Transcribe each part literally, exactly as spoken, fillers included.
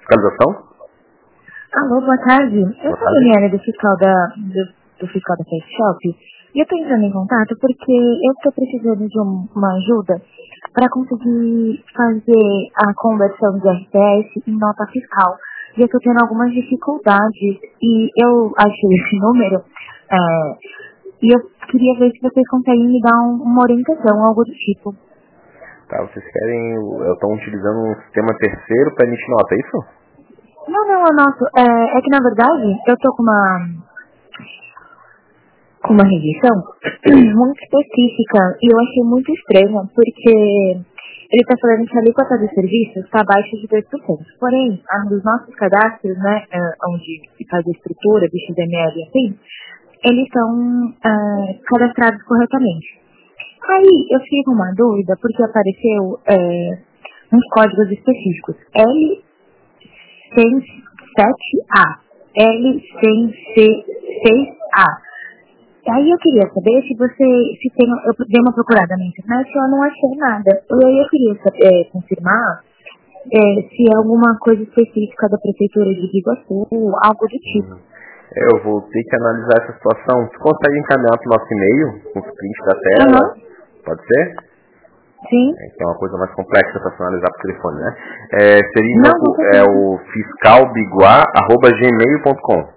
Fiscalização? Alô, boa tarde. Eu Boa sou a tarde. Daniela do fiscal da, do, do fiscal da Face Shop e eu estou entrando em contato porque eu estou precisando de um- uma ajuda para conseguir fazer a conversão de R T S em nota fiscal. E eu estou tendo algumas dificuldades e eu achei esse número é, e eu queria ver se vocês conseguem me dar um- uma orientação, algo do tipo. Tá, vocês querem... Estão utilizando um sistema terceiro para emitir nota, é isso? Não, não, é nosso. É, é que na verdade eu tô com uma com uma rejeição muito específica e eu achei muito estranha, porque ele está falando que a alíquota de serviços está abaixo de dois por cento. Porém, ah, nos nossos cadastros, né, ah, onde se faz a estrutura do X M L e assim, eles são ah, cadastrados corretamente. Aí eu fiquei com uma dúvida, porque apareceu é, uns códigos específicos. L cem e sete A, L cem e seis A. Aí eu queria saber se você, se tem, eu dei uma procurada na internet e eu não achei nada. E aí eu queria saber, é, confirmar é, se é alguma coisa específica da prefeitura de Biguaçu, algo do tipo. Hum. Eu vou ter que analisar essa situação. Você consegue encaminhar para o nosso e-mail, com os prints da tela? Aham, Pode ser? sim. É, que é uma coisa mais complexa para analisar por telefone, né? É, seria Não, com nosso, é certeza. o fiscalbiguá arroba gmail ponto com.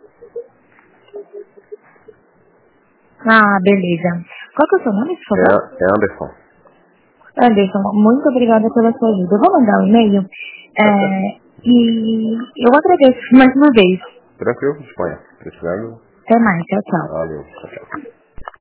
Ah, beleza. Qual que é o seu nome, por favor? É, é Anderson. Anderson, muito obrigada pela sua ajuda. Eu vou mandar um e-mail Tá certo. é, e eu agradeço mais uma vez. Tranquilo, disponha. Precisando. Até mais, tchau, tchau. Valeu. Tchau, tchau.